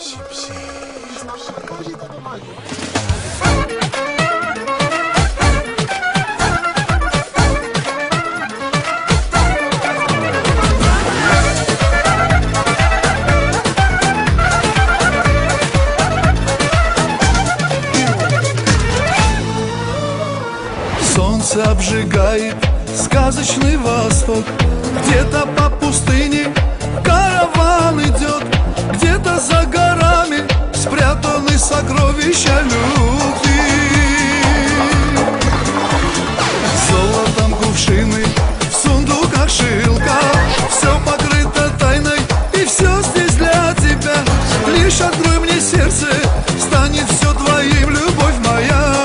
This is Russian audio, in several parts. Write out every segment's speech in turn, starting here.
Солнце обжигает сказочный восток. Где-то по пустыне караван идет, где-то за горами спрятаны сокровища любви. Золотом кувшины, в сундуках шилка, все покрыто тайной, и все здесь для тебя. Лишь открой мне сердце, станет все твоим, любовь моя.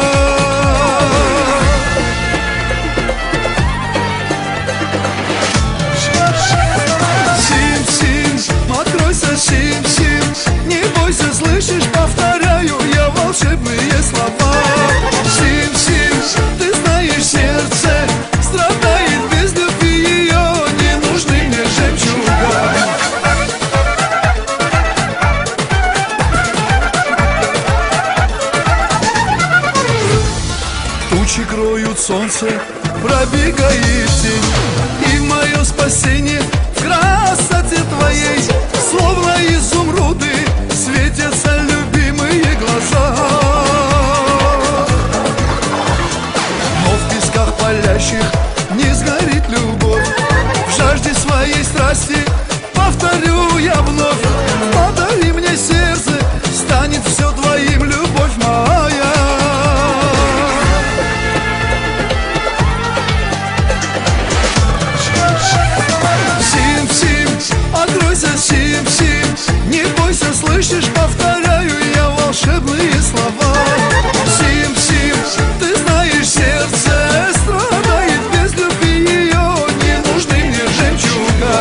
Сим-сим, не бойся, слышишь, повторяю я волшебные слова. Сим-сим, ты знаешь, сердце страдает без любви ее, не нужны мне жемчуга. Тучи кроют солнце, пробегает тень, и мое спасение в красоте твоей. Словно изумруды светятся любимые глаза, но в песках палящих не сгорит любовь. В жажде своей страсти повторю я вновь: подари мне сердце, станет все твоим, любовь моя. Откройся, сим-сим, не бойся, слышишь, повторяю я волшебные слова. Сим-сим, ты знаешь, сердце страдает без любви ее, не нужны мне жемчуга.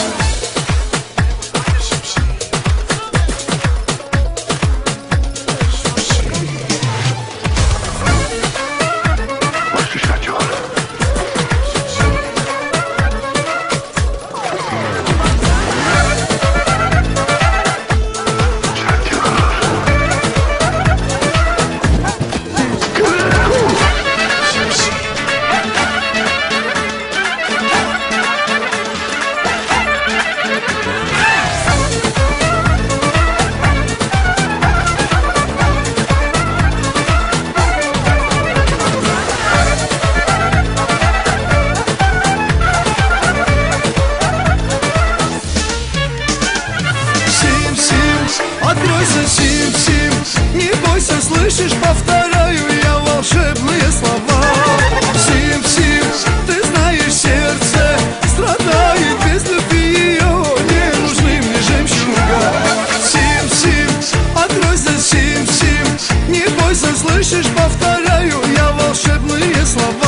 Откройся, сим-сим, не бойся, слышишь, повторяю я волшебные слова. Сим-сим, ты знаешь, сердце страдает без любви ее, не нужны мне жемчуга. Сим-сим, откройся, сим-сим, не бойся, слышишь, повторяю я волшебные слова.